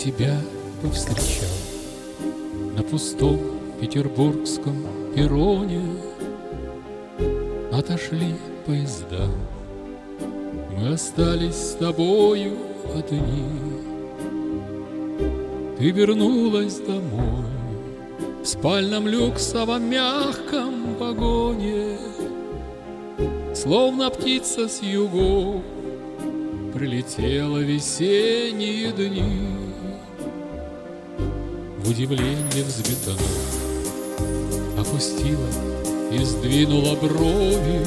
тебя повстречал на пустом петербургском перроне. Отошли поезда, мы остались с тобою одни. Ты вернулась домой в спальном люксовом мягком вагоне, словно птица с югов прилетела в весенние дни. В удивлении взбитана опустила и сдвинула брови,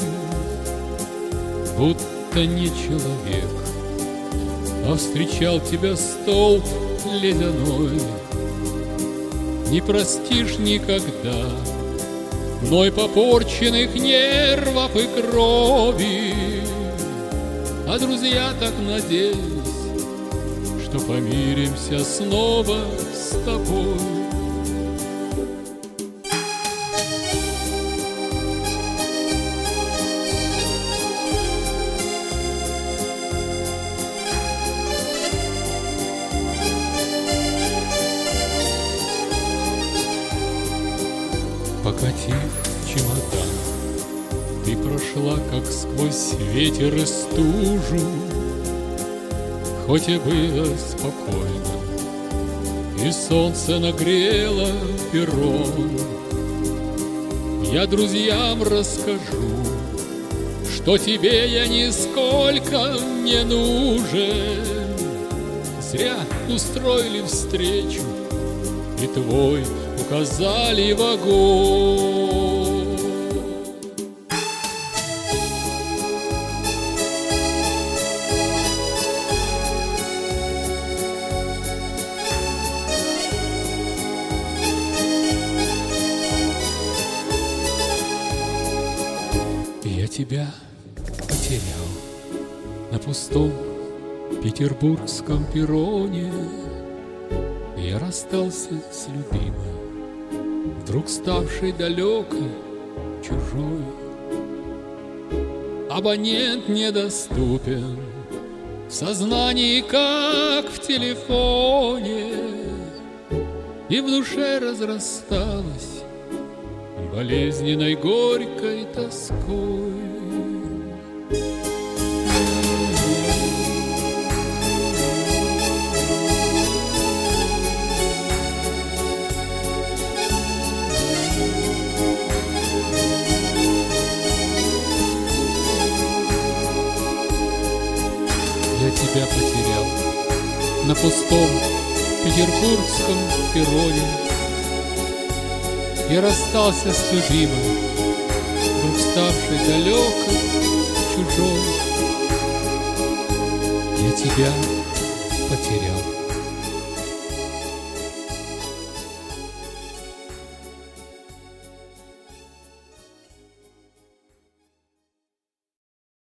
будто не человек, а встречал тебя столб ледяной. Не простишь никогда мной попорченных нервов и крови, а друзья так надеялись, что помиримся снова с тобой. Покатив чемодан, ты прошла, как сквозь ветер и стужу. Хоть и было спокойно, и солнце нагрело перрон, я друзьям расскажу, что тебе я нисколько не нужен. Зря устроили встречу, и твой указали вагон. Я тебя потерял на пустом петербургском перроне. Я расстался с любимой, вдруг ставшей далекой, чужой. Абонент недоступен в сознании, как в телефоне, и в душе разрасталась болезненной горькой тоской. Я тебя потерял на пустом петербургском перроне. Я расстался с любимой, вдруг ставшей далекой, чужой. Я тебя потерял.